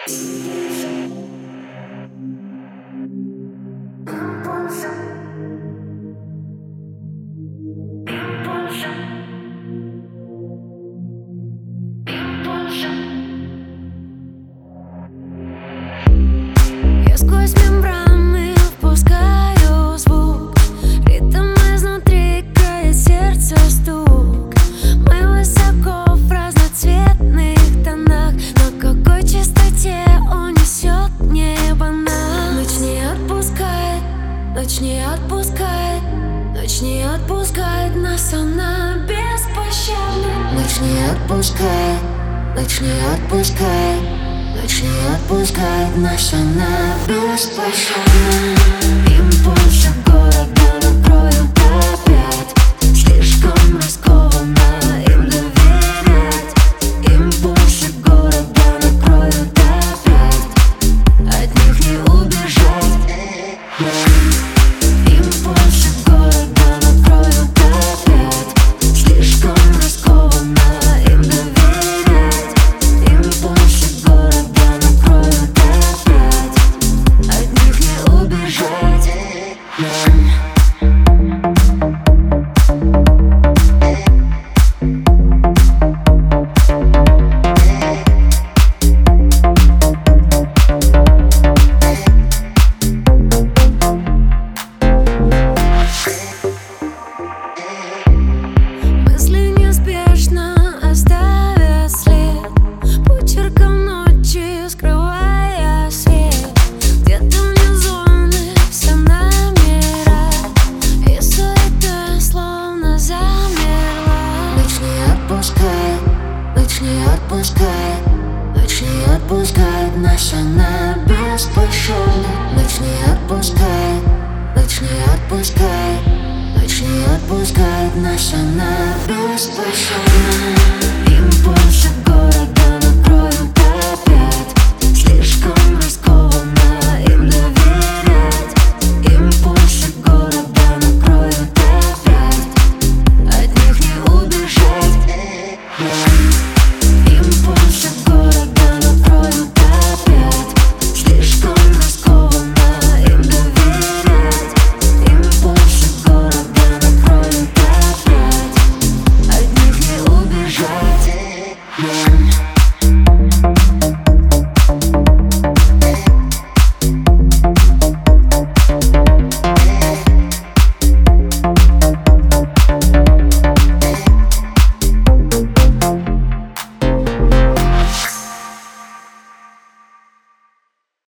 Я сквозь мембраны впускаю звук, ритм изнутри крает сердце стук. Мы высоко в разноцветных тонах, на какой частоте унесет небо нас. Ночь не отпускает, ночь не отпускает, ночь не отпускает нас, она беспощадна. Ночь не отпускает, ночь не отпускает, ночь не отпускает нас, она беспощадна. Импульсы города накроют опять, слишком рискованно им доверять. Импульсы города накроют опять, от них не убежать. Импульсы города накроют опять, слишком рискованно им доверять. Импульсы города накроют опять, от них не убежать. Мысли неспешно оставят след, почерком ночи скрывая свет. Где-то внизу все номера, и суета словно замерла. Ночь не отпускает, ночь не отпускает, ночь не отпускает нас, она беспощадна. Ночь не отпускает, ночь не отпускает, ночь не отпускает нас, она беспощадна. Импульсы города